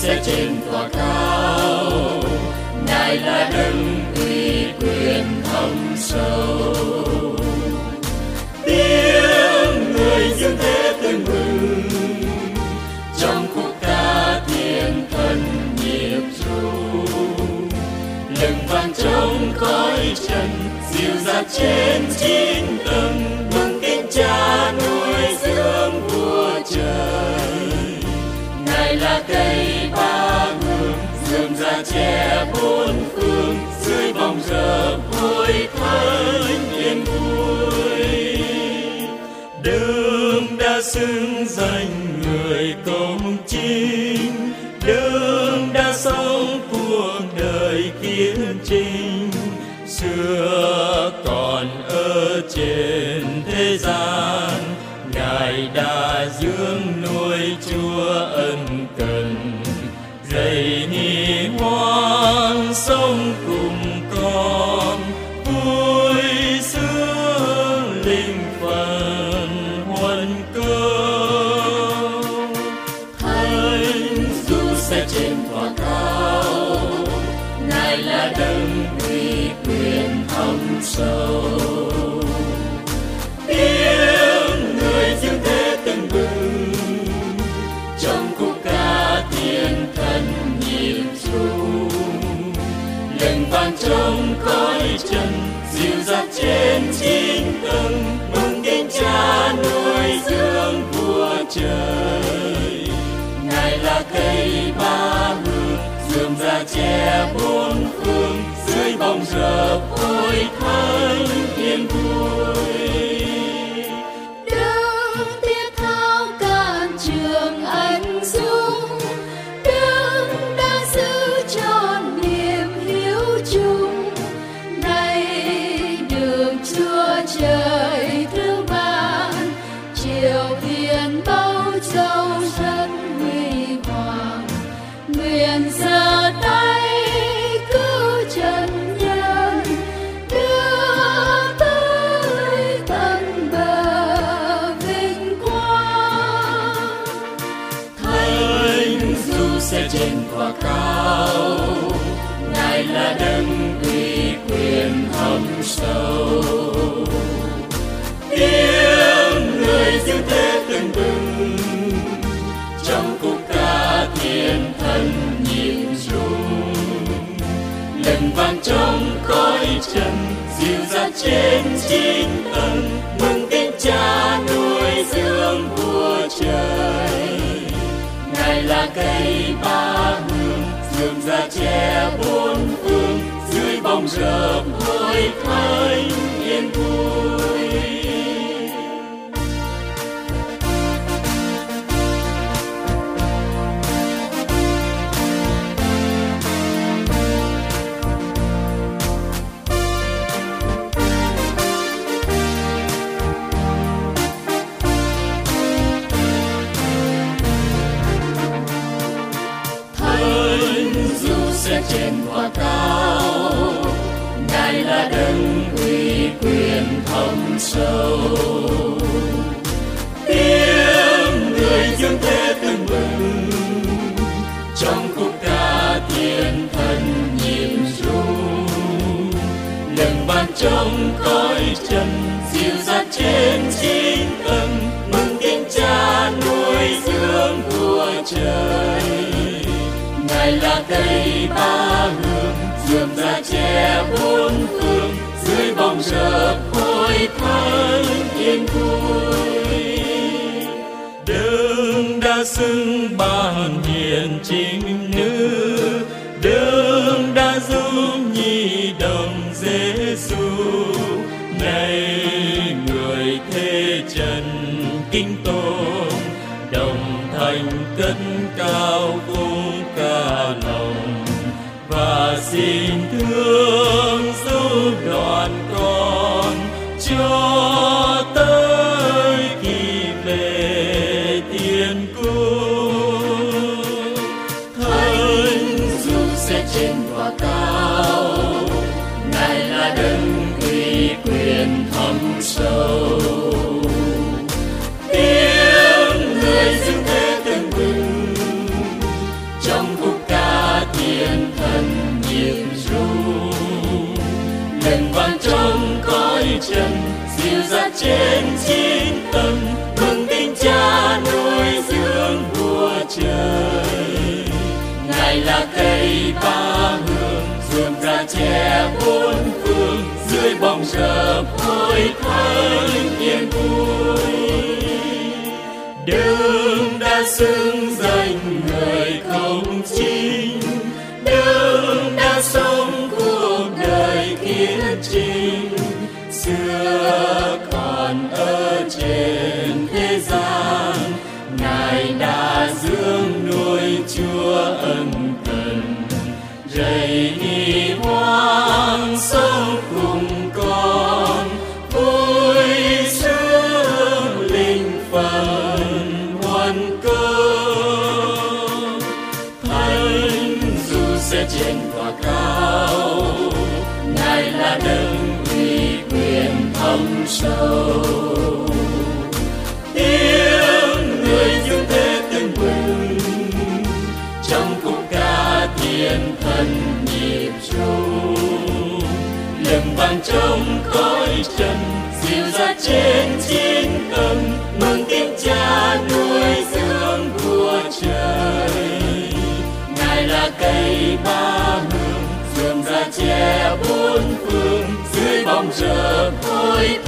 sẽ trên tòa cao. Ngài là đấng uy quyền thâm sâu. Tiếng người dương thế tưng bừng trong khúc ca thiên thần nhịp ru. Lừng vang trong khói trần dịu dạt trên 9 tầng, mừng kính Cha nuôi dưỡng vua trời. Ngài là cây ba hương rượm rà che bốn phương, dưới bóng rợp vui thánh yên vui. Đấng đã xưng danh người công chính, đấng đã sống cuộc đời kiên trinh. Xưa còn ở trên thế gian, Ngài đã dưỡng nuôi Chúa ân cần. Rầy ni hoan sống cùng con, vui sướng linh phần huân công. Thánh Du sẽ trên tòa cao, Ngài là đấng uy quyền thâm sâu. Tiếng người dương thế tưng bừng trong khúc ca thiên thần nhịp ru. Lừng vang trong khói trần dịu dạt trên 9 tầng, mừng kính Cha nuôi dưỡng vua trời. Ngài là cây ba hương rượm rà che bốn phương, dưới bóng rợp ôi thánh yên vui. Đấng thiết thao càn trường anh dũng, đấng đã giữ trọn niềm hiếu chung. Nay được Chúa trời thương ban, triều thiên bao châu rất huy hoàng. Nguyện giơ tay cứu trần nhân, đưa tới tận bờ vinh quang. Thánh Du sẽ trên tòa cao, Ngài là đấng uy quyền thâm sâu. Tiếng người dương thế tưng bừng trong khúc ca thiên thần nhịp rung. Lừng vang trong khói trần dịu dạt trên 9 tầng, mừng kính Cha nuôi dưỡng vua trời. Ngài là cây ba hương rượm rà che bốn phương, dưới bóng rợp vui thánh yên vui. Sẽ trên tòa cao, Ngài là đấng uy quyền thâm sâu. Tiếng người dương thế tưng bừng trong khúc ca thiên thần nhịp ru. Lừng vang trong khói trần dịu dạt trên 9 tầng, mừng kính Cha nuôi dưỡng vua trời. Ngài là cây ba hương rượm rà che bốn phương, dưới bóng rợp ôi thánh yên vui. Đấng đã xưng ban hiền chính nữ, đấng đã giúp nhi đồng Giêsu. Này người thế trần kính tôn, đồng thanh cất cao cung ca lòng, và xin thương giúp đoàn con cho tới khi về thiên cung. Thánh Du sẽ trên tòa cao, Ngài là đấng uy quyền thâm sâu. Tiếng người dương thế tưng bừng trong trần, dìu dắt trên 9 tầng, mừng tin Cha nuôi dưỡng vua trời. Ngài là cây ba hương, rượm rà che bốn phương, dưới bóng rợp hội thánh yên vui. Đấng đã xưng danh người không chính, Đấng đã sống cuộc đời kiên trinh, xưa còn ở trên thế gian, Ngài đã dưỡng nuôi Chúa ân cần, rầy đi hoang sống cùng con, vui sướng linh phần hoàn cơ. Thánh dù sẽ trên tòa cao, Ngài là đấng uy quyền thâm sâu. Tiếng người dương thế tưng bừng, trong khúc ca thiên thần nhịp rung. Lừng vang trong cõi trần, dìu dắt trên 9 tầng, mừng tin Cha nuôi dưỡng vua trời. Ngài là cây ba hương, rượm rà che bốn phương, dưới bóng rợp hội